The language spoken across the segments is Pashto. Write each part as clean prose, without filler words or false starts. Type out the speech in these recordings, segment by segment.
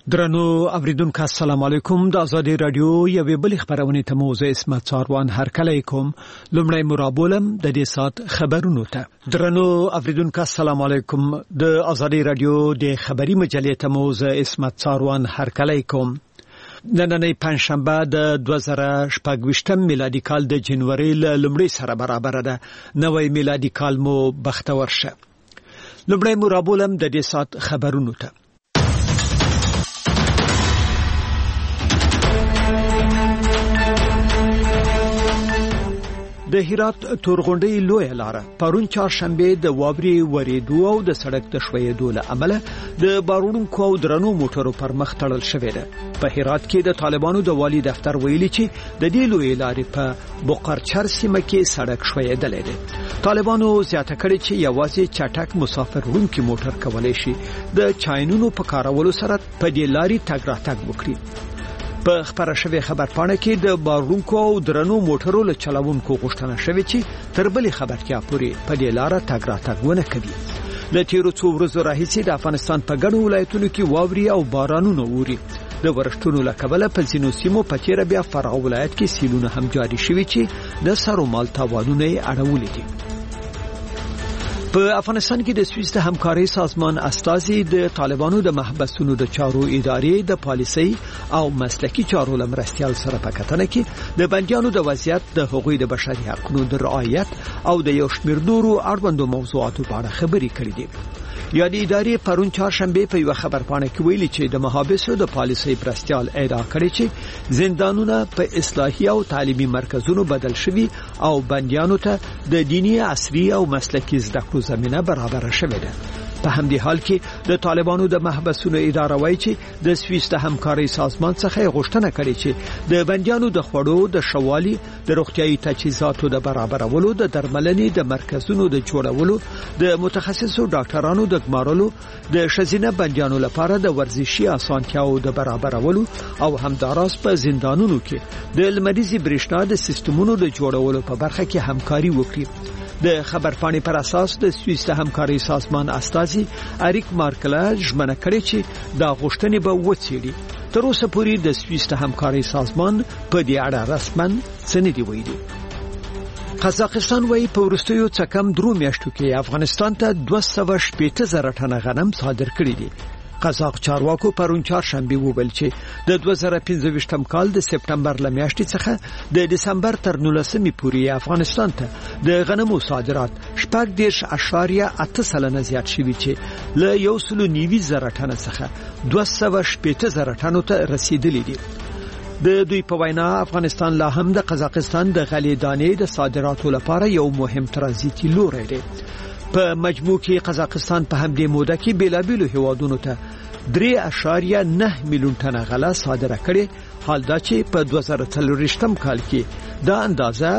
درنو اوریدونکو السلام علیکم د ازادي رادیو یوې بل خبرونه ته موزه اسمت څاروان هرکلی کوم لمړی مرابولم د دې سات خبرونو ته درنو اوریدونکو السلام علیکم د ازادي رادیو د خبري مجلې ته موزه اسمت څاروان هرکلی کوم نننۍ پنځشنبه د 2018 میلادي کال د جنوري لمړی سره برابر ده نوې میلادي کال مو بختور شه لمړی مرابولم د دې سات خبرونو ته د هرات تورغونډۍ لوی لاره پرون چهارشنبه د واوري وریدو او د سړک د شویدو له امله د بارونکو او درنو موټرو پر مخ تړل شوې ده په هرات کې د طالبانو د والی دفتر ویلي چې د دې لوی لارې په بوقرچر سیمه کې سړک شویدلې ده طالبانو زیاته کړې چې یوازې چټک مسافر وړونکي موټر کولای شي د چاینونو په کارولو سره په دې لارې تګ راتګ وکړي په خبره شوی خبر پاڼه کې د بارونکو او درنو موټرو له چلاونکو غوښتنه شوې چې تر بلې خبرتیا پورې په دې لار تګ راتګ ونه کوي د تیرو څو ورځو راهیسې د افغانستان په ګڼو ولایتونو کې واوري او بارانونه ووري د ورښتونو له کبله په ځینو سیمو په تیر بیا فرغ ولایت کې سیلونه هم جاري شوي چې د سر او مال تاوانونه اړولې دي په افغانستان کې د سویس د همکاري سازمان استازي د طالبانو د محبسونو د چارو ادارې د پالیسي او مسلکی چارو لمرستيال سره په کتنه کې د بنديانو د وضعیت د حقوقي د بشري حقوقو د رعایت او د یو شمېر نورو اړوندو موضوعاتو په اړه خبرې کړې دي یادې ادارې پرون چهارشنبه په یو خبرپاڼه کې ویلي چې د محابسو د پالیسي برستيال ادعا کړې چې زندانونه په اصلاحي او تعلیمي مرکزونو بدل شوي او بنديانو ته د دینی عصري او مسلکی زده کړو زمينه برابر شوه ده په همدې حال کې د طالبانو د محبسونو اداره وایي چې د سویس د همکاري سازمان څخه غوښتنه کړې چې د بنديانو د خوړو د شوالي د روغتيایي تجهیزاتو د برابرولو د درملنې د مرکزونو د جوړولو د متخصصو ډاکټرانو د ګمارلو د شزینه بنديانو لپاره د ورزشي اسانتیاو د برابرولو او همداراز په زندانونو کې د لمریزي برېښنا د سیستمونو د جوړولو په برخه کې همکاري وکړي د خبرپاڼې پر اساس د سویس د همکاري سازمان استازي اریک مارکلا ژمنه کړې چې دا غوښتنې به وڅېړي تر اوسه پورې د سویس د همکاري سازمان په دې اړه رسماً څه نه دی ویلي قزاقستان وايي په ورستیو څه کم 3 میاشتو کې افغانستان ته 280,000 ټنه غنم صادر کړي دي قزاق چارواکو پرون چهارشنبه وویل چې د 2015 کال د سپټمبر ل میاشتې څخه د دسمبر تر 19 پورې افغانستان ته د غنمو صادرات 14.8% زیات شوي چې له 190,000 ټنه څخه 280,000 ټنو ته رسیدلي دي د دوی په وینا افغانستان لا هم د قزاقستان د غلې دانې د صادراتو لپاره یو مهم ترانزیتي لوری دی په مجموع کې قزاقستان په همدې موده کې بیلابیلو هیوادونو ته 3.9 میلیون ټنه غله صادره کړې حال دا چې په 2023 کال کې دا اندازه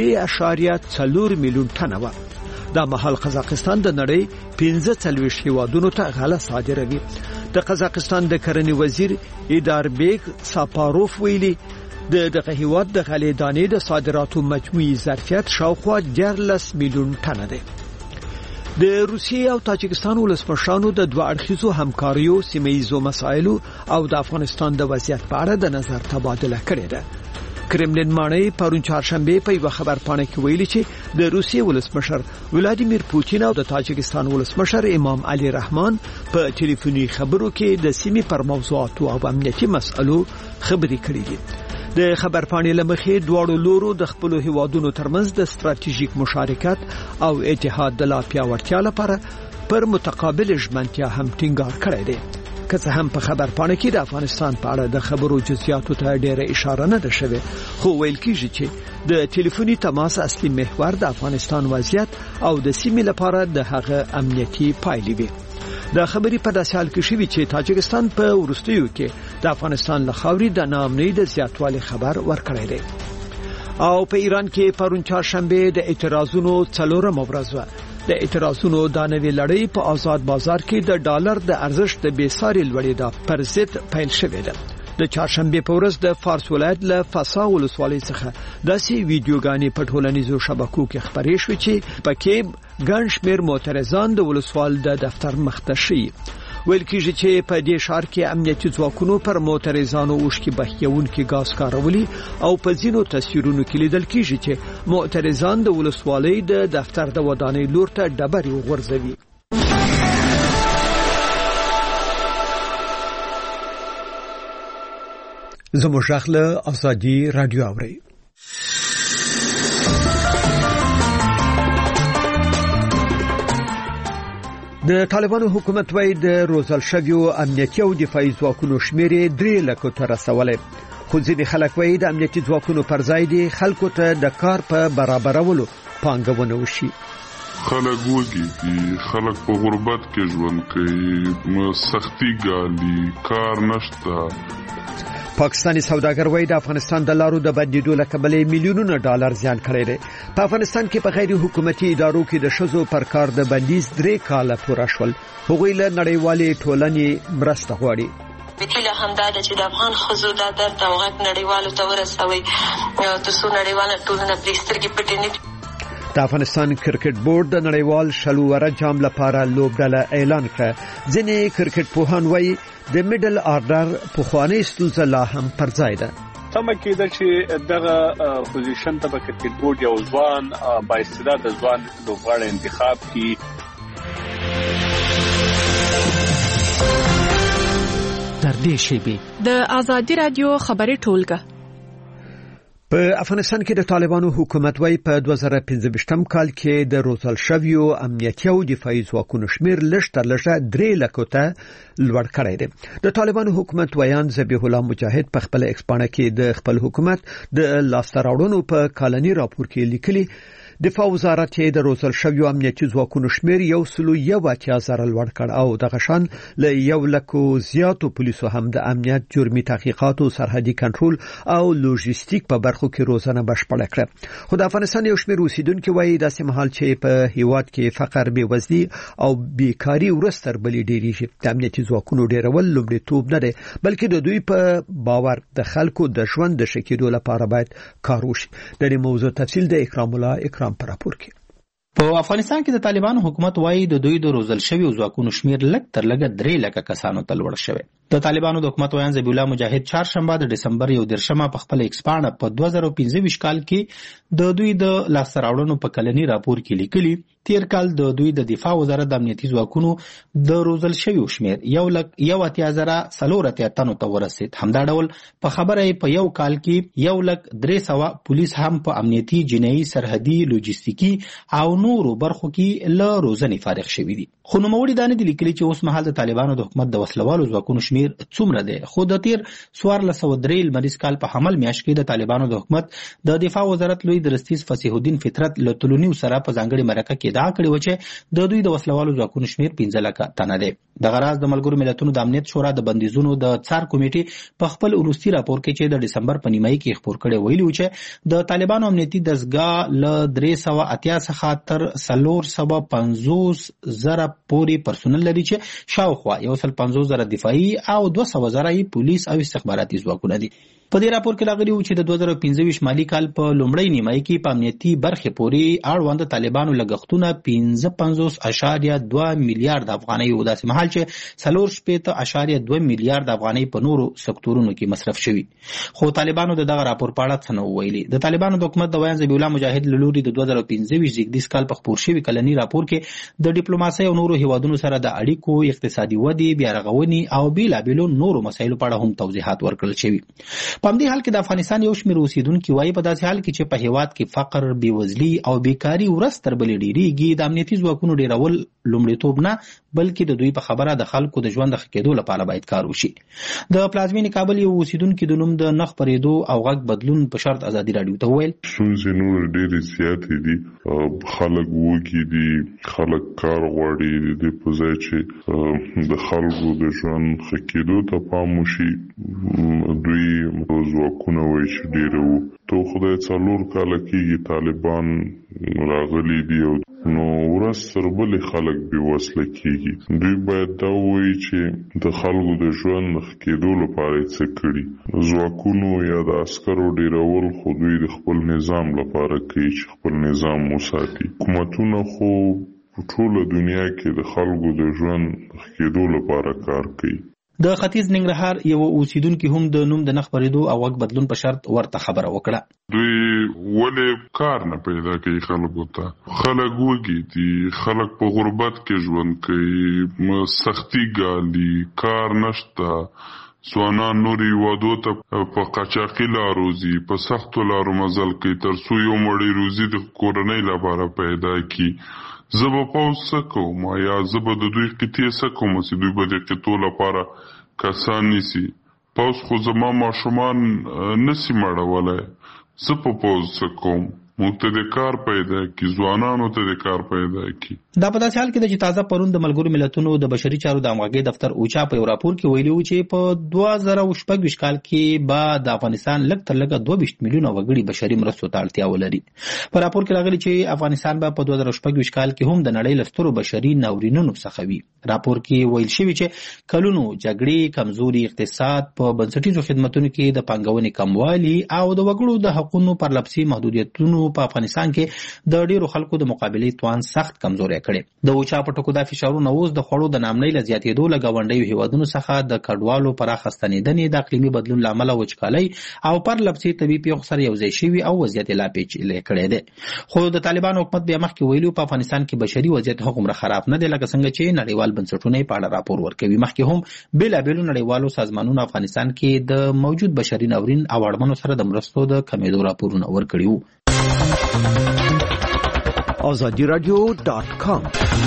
3.4 میلیون ټنه و دا مهال قزاقستان د نړۍ 15 هیوادونو ته غله صادروي د قزاقستان د کرنې وزیر ایداربیک ساپاروف ویلي دغه هیواد د غلې دانې د صادراتو مجموعي ظرفیت شاوخوا 14 میلیون ټنه دی د روسیې او تاجکستان ولسمشرانو د دوه اړخیزو همکاریو سیمه‌ایزو مسایلو او د افغانستان د وضعیت په اړه د نظر تبادله کړې ده کرملین مانی پرون چهارشنبه په یو خبرپاڼه کې ویلي چې د روسیې ولسمشر ولادیمیر پوتین او د تاجکستان ولسمشر امام علي رحمان په ټلیفوني خبرو کې د سیمې پر موضوعاتو او امنیتي مسایلو خبرې کړې دي د خبرپاڼې لمخې دواړو لورو د خپل هیوادونو ترمنځ د ستراتیژیک مشارکت او اتحاد د لا پیاوړتیا لپاره پر متقابل ژمنتیا هم ټینګار کړی دی که څه هم په خبرپاڼه کې د افغانستان په اړه د خبرو جزئیاتو ته ډېره اشاره نه ده شوې خو ویل کېږي چې د ټلیفوني تماس اصلي محور د افغانستان وضعیت او د سیمې لپاره د هغه امنیتي پایلې وي د خبري په داسې حال کې شوی چې تاجکستان په ورستیو کې د افغانستان له خاوري د ناامنۍ د زیاتوالي خبر ورکړی دی او په ایران کې پرون چهارشنبه د اعتراضونو څلورم ورځ و د اعتراضونو د نوې لړۍ په آزاد بازار کې د ډالر د ارزښت د بیساري لوړېدا پر ضد پیل شوې ده د چهارشنبه په ورځ د فارس ولایت له فسا ولسوالۍ څخه داسې ویډیوګانې په ټولنیزو شبکو کې خپرې شوې چې پکې ګڼ شمېر معترضان د ولسوال د دفتر مخ ته شي ویل کېږي چې په دې ښار کې امنیتي ځواکونو پر معترضانو اوښکې بهیونکي ګاز کارولي او په ځینو تصویرونو کې لیدل کېږي چې معترضان د ولسوالۍ د دفتر د ودانۍ لور ته ډبرې وغورځوي. زموږ غږ له ازادي رادیو اوري. د طالبانو حکومت وايي د روزل شویو امنیتي او دفاعي ځواکونو شمېر 3 لکه ته رسولې، خو ځینې خلک وايي د امنیتي ځواکونو پر ځای دي خلکو ته د کار په برابرولو پانګونه وشي. خلک وږي، خلک په غربت کې ژوند کوي، سختي ګالي، کار نشته. پاکستاني سوداګر وايي د افغانستان د لارو د بندیدو له کبله میلیونونه ډالر زیان کړی دی. په افغانستان کې په غیر حکومتي ادارو کې د شذو پر کار د بندیز 3 کاله پوره شول. هغوی له نړیوالې ټولنې مرسته غواړي. وکیله همدا د چې د افغان خزو د درد او غږ نړیوالو ته ورسوي ترڅو نړیواله ټولنه پرې سترګې پټې نه کړي. د افغانستان کرکټ بورډ د نړیوال شلوره جام لپاره لوبډله اعلان کړه. ځینې کرکټ پوهان وايي د میډل آرډر پخوانی ستونزه لا هم پر ځای ده. تمه کېده چې دغه پوزیشن ته به کرکټ بورډ یو ځوان بااستعداد ځوان لوبغاړی انتخاب کړي. تر دې شیبې د ازادي رادیو خبري ټولګه. په افغانستان کې د طالبانو حکومت وايي په 2015 کال کې د روزل شویو امنیتي او دفاعي ځواکونو شمېر لږ تر لږه 3 لکو ته لوړ کړی دی. د طالبانو حکومت ویان ذبیح الله مجاهد په خپل ایکسپانه کې د خپل حکومت د لاسته راوړنو په کالني راپور کې لیکلي دفاع وزارت یې د روزل شویو امنیتي ځواکونو شمېر 181,000 لوړ کړ او دغه شان له 1 لکو زیاتو پولیسو هم د امنیت، جرمي تحقیقات او سرحدي کنټرول او لوجستیک په برخو کې روزنه بشپړه کړه. خو د افغانستان یو شمېر اوسیدونکو وایي داسې مهال چې په هیواد کې فقر، بېوزلي او بیکاری ورستر بلې ډېریږي، د امنیتي ځواکونو ډېرول لومړیتوب نه دی، بلکې د دوی په باور د خلکو د ژوند د ښه کېدو لپاره باید کار وشي. د دې موضوع تفصیل د اکرام الله پر راپور کې. په افغانستان کې د طالبانو حکومت وايي د دوی د روزل شوی ځواکونو شمېر لږ تر لږه 3 لکه کسانو ته لوړ شوی. د طالبانو د حکومت ویان ذبیح الله مجاهد چهارشنبه د دسمبر 1 په خپل ایکسپانه په 2015 کال کې د دوی د لاسته راوړنو په کلني راپور کې لیکلي تیر کال د دوی د دفاع وزارت د امنیتي ځواکونو د روزل شوی شمېر 1,80,400 تنو ته ورسید. همدا ډول په خبره په یو کال کې 1,300 پولیس هم په امنیتي، جنایي، سرحدي، لوجستیکي او نورو برخو کې له روزنې فارغ شوي دي. خو نوموړي دا نه دي لیکلي چې اوس مهال د طالبانو د حکومت د وسلوالو ځواکونو شمېر څومره دی. خو د تیر 1403 لمریز کال په حمل میاشت کې د طالبانو د حکومت د دفاع وزارت لوی درستیز فصیح الدین فطرت له تلونیو سره په ځانګړي مرکه کې ادعا کړې و چې د دوی د وسلوالو ځواکونو شمېر 15 لکه تنه دی. د غراز د ملګرو ملتونو د امنیت شورا د بندیزونو د څار کمیټې په خپل وروستي راپور کې چې د دسمبر په نیمایي کې خبر کړي ویلي و چې د طالبانو امنیتي دستګاه له 380 څخه تر 450,000 پورې پرسونل لري چې شاوخوا 150,000 دفاعي او 200,000 پولیس او استخباراتي ځواکونه دي. په دې راپور کې راغلي و چې د 2015 مالي کال په لومړۍ نیمایي کې په امنیتي برخې پورې اړوند طالبانو لګښتونه 55.2 میلیارډ افغانۍ و، داسې مهال چې 4.2 میلیارډ افغانۍ په نورو سکتورونو کې مصرف شوي. خو طالبانو دغه راپور په اړه څه نه ویلي. د طالبانو د حکومت د ویان ذبیح الله مجاهد له لوري د 2015 زیږدیز کال په خپور شوي کلني راپور کې د ډیپلوماسۍ او نورو هیوادونو سره د اړیکو، اقتصادي ودې، بیارغونې او بیلابیلو نورو مسایلو په اړه هم توضیحات ورکړل شوي. په همدې حال کې د افغانستان یو شمېر اوسیدونکو وایي په داسې حال کې چې په هیواد کې فقر، بېوزلي او بیکاری ورځ تر بلې ډېریږي، د امنیتي ځواکونو ډېرول لومړیتوب نه بلکې د دوی په خبره د خلکو د ژوند د ښه کېدو لپاره باید کار وشي. د پلازمینې کابل یو اوسیدونکو د نوم د نخ پرېدو او غږ بدلون په شرط ازادي راډیو ته وویل ستونزې نور ډېرې زیاتې دي، خلک وږي دي، خلک کار غواړي، د په ځای چې د خلکو د ژوند ښه کېدو ته پام وشي دوی ځواکونه وایي چې ډېره وو. تو خدای 4 کاله کېږي طالبان راغلي دي او نو ورځ تر بلې خلک بېوسله کېږي. دوی باید دا ووایي چې د خلکو د ژوند د ښه کېدو لپاره یې څه کړي. ځواکونو یا د عسکرو ډېرول خو دوی د خپل نظام لپاره کوي چې خپل نظام وساتي. حکومتونه خو ټوله دنیا کې د خلکو د ژوند کېدو لپاره کار کوي. د ختیځ ننګرهار یو اوسیدونکو هم د نوم د نخ پریدو او وګ بدلون په شرط ورته خبره وکړه. دوی ولې کار نه پیدا کوي خلکو ته؟ خلک وږي دي، خلک په غربت کې ژوند کوي، سختي ګالي، کار نشته، ځوانان نوري وادو ته په قاچاقي لارو ځي، په سختو لارو مزل کوي تر څو یو مړی روزي د کورنۍ لپاره پیدا کی. زه به پوز څه کوم یا زه به د دوی قطعې څه کوم چې دوی به د قطعو لپاره کسان نیسي. پوز خو زما ماشومان نسی مړولی، زه په پوز څه کوم؟ موږ ته د کار پیدا کی، ځوانانو ته د کار پیدا کی. دا په داسې حال کې چې تازه پرون د ملګرو ملتونو د بشري چارو د همغږۍ دفتر اوچا په یو راپور کې ویلي و چې په 2026 کال کې به د افغانستان لږ تر لږه 22 میلیونه وګړي بشري مرستو ته اړتیا ولري. په راپور کې راغلي چې افغانستان به په 2026 کال کې هم د نړۍ له سترو بشري ناورینونو څخه وي. راپور کې ویل شوی چې کلونو جګړې، کمزوري اقتصاد، په بنسټیزو خدماتو کې د پانګونې کموالی او د وګړو د حقوقو پرلپسې محدودیتونو په افغانستان کې د ډیرو خلکو د مقابلې توان سخت کمزوري کړي. د اوچا په ټکو د فشارونو اوس د خوړو د نامنۍ له زیاتېدو له ګاونډیو هیوادونو څخه د کډوالو پراخه ستنېدنې، د اقلیمي بدلون له امله وچکالۍ او پرلپسې طبیعي پیښو سره یوځای شوي او وضعیت لا پیچلی کړی دی. خو د طالبانو حکومت بیا مخکې ویلي په افغانستان کې بشري وضعیت هغومره خراب نه دی لکه څنګه چې نړیوال بنسټونه یې په اړه راپور ورکوي. مخکې هم بېلابېلو نړیوالو سازمانونو افغانستان کې د موجود بشري ناورین او اړمنو سره د مرستو د کمېدو راپورونه ورکړي وو. azadiradio.com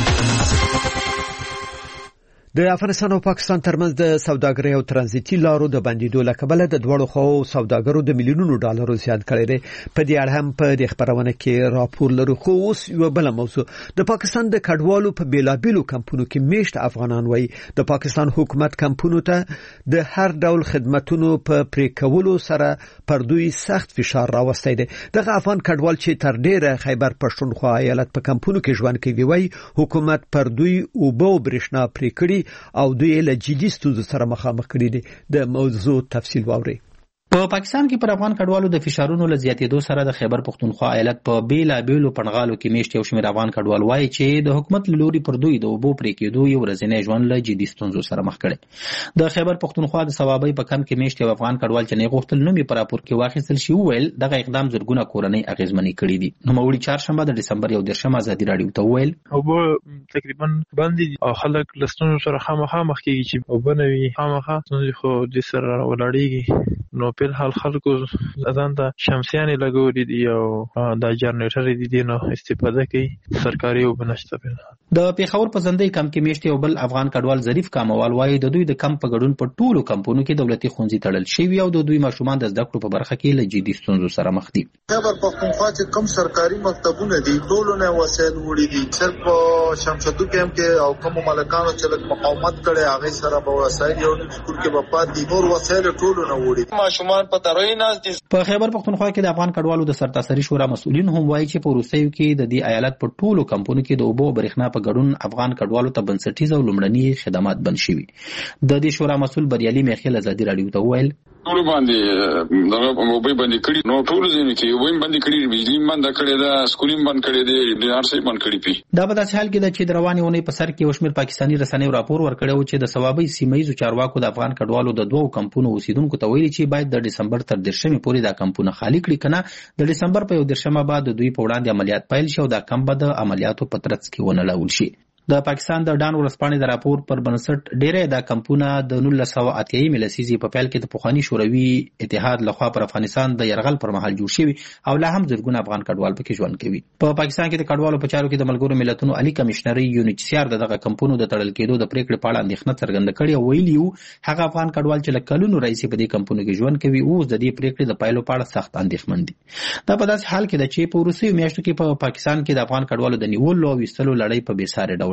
د افغانستان او پاکستان ترمنځ د سوداګرۍ او ترانزیتي لارو د بندیدو له کبله د دوړو خو سوداګرو د میلیونونو ډالرو زیات کړي دي. په دې اړه هم په د خبرونه کې راپور لرو. خو اوس یو بل موضوع د پاکستان د کډوالو په بیلابیلو کمپونو کې میشت افغانان وایي د پاکستان حکومت کمپونو ته د هر ډول خدماتونو په پریکولو سره پر دوی سخت فشار راوستي دي. دغه افغان کډوال چې تر ډیره خیبر پښتونخوا ایالت په کمپونو کې ژوند کوي وایي حکومت پر دوی اوبو برېښنا پرې کړي او دوی له جدي ستونزو سره مخامخ کړي دي. د موضوع تفصیل واوري. په پاکستان کې پر افغان کډوالو د فشارونو له زیاتېدو سره د خیبر پښتونخوا ایالت په بیلابیلو پنغالو کې میشت یو شمېر افغان کډوال وایي چې د حکومت له لوري پر دوی د اوبو پرې کېدو یو ورځنی ژوند له جدي ستونزو سره مخ کړي. د خیبر پښتونخوا د ثوابۍ په کم کې میشت یو افغان کډوال چې نه غوښتل نوم یې په راپور کې واخیستل شي وویل دغه اقدام زرګونه کورنۍ اغېزمنې کړي دي. نوموړي چهارشنبه د ډسمبر 1 ازادي راډیو ته وویل اوبه تقریبا بندي او خلک له ستونزو سره خامخا مخ کېږي چې اوبه نه وي خامخا ستونزې خو د سره ولاړېږي. نو په حال خلکو ځان ته شمسیانې لګولې دي او د جنریټر دي نو استفاده کوي سرکاري اوبه نشته. د پیښور په زندۍ کم کې میشت یو بل افغان کډوال ظریف کاموال وایي د دوی د کم په ګډون په ټولو کمپونو کې دولتي ښوونځي تړل شوي او د دوی ماشومان د زده کړو په برخه کې له جدي ستونزو سره مخ دي. خیبر پښتونخوا چې کوم سرکاري مکتبونه دي ټولو نه وسایل وړي دي. صرف شمشادو کم کې او کوم ملکانو چې مقاومت کړي هغه سره به وسایل یو سکول کې په پات دي نور وسایل ټولو نه وړي. ماشومان په تروي ناز دي. په خیبر پښتونخوا کې د افغان کډوالو د سرتاسري شورا مسؤلین هم وایي چې په وروستیو کې د دې ایالت په ټولو کمپونو کې د اوبو برېښنا په ګډون افغان کډوالو ته بنسټیز او لومړني خدمات بند شوي. د دې شورا مسؤل بریالي میخیل ازادي راډیو ته وویل ټول باندې دغه موبایل باندې کړی نو ټول ځینې کې ویم باندې کړی بجلی باندې کړی دا سکولیم باندې کړی دی ډیار سي باندې کړی پی. دا په داسې حال کې د چې رواني ونې په سر کې وشمیر پاکستاني رسنیو راپور ورکړی چې د ثوابۍ سیمایي چارواکو د افغان کډوالو د دوو کمپونو اوسیدونکو ته ویلي چې باید د دسمبر تر 10 پورې دا کمپونه خالی کړي کنه د دسمبر په 10 بعد د دوی په وړاندې عملیات پیل شي او دا کم به د عملیاتو په ترڅ کې ونه لاول شي. د پاکستان د ډان ورسپانې د راپور پر بنسټ ډېری دا کمپونه د 1980 لسیزې په پیل کې د پخواني شوروي اتحاد لخوا پر افغانستان د يرغل پر مهال جوړ شوي او لا هم زرګونه افغان کډوال پکې ژوند کوي. په پاکستان کې د کډوالو په چارو کې د ملګرو ملتونو عالی کمشنري UNHCR دغه کمپونو د تړل کېدو د پریکړې په اړه اندېښنه څرګنده کړې او ویلي وو هغه افغان کډوال چې له کلونو راځي په دې کمپونو کې ژوند کوي اوس د دې پریکړې د پایلو په اړه سخت اندېښمن دي. دا په داسې حال کې چې په روسي میاشتو کې په پاکستان کې د افغان کډوالو د نیولو او وستلو لړۍ په بې ساري ډول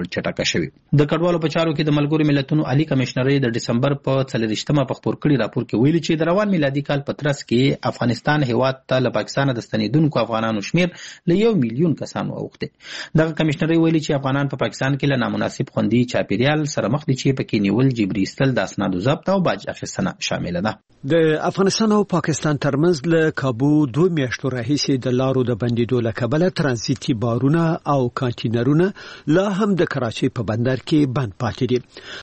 ډول چټکه شوې. د کډوالو په چارو کې د ملګرو ملتونو عالی کمشنري د دسمبر په 30مه په خبر کړي راپور کې ویلي چې د روان میلادي کال په ترڅ کې افغانستان هیواد ته له پاکستان د ستنیدونکو افغانانو شمیر له 1 میلیون کسانو اوښته. دغه کمشنري ویلي چې افغانان په پاکستان کې له نامناسب خوندي چاپیریال سره مخ دي چې پکې نیول، جبري ایستل، د اسنادو ضبط او باج اخیستنه شامل ده. د افغانستان او پاکستان ترمنځ له کابو 2 میاشتو راهیسې د لارو د بندیدو له کبله ترانزیتي بارونه او کانټینرونه لا هم د کراچۍ په بندر کې بند پاتې دي.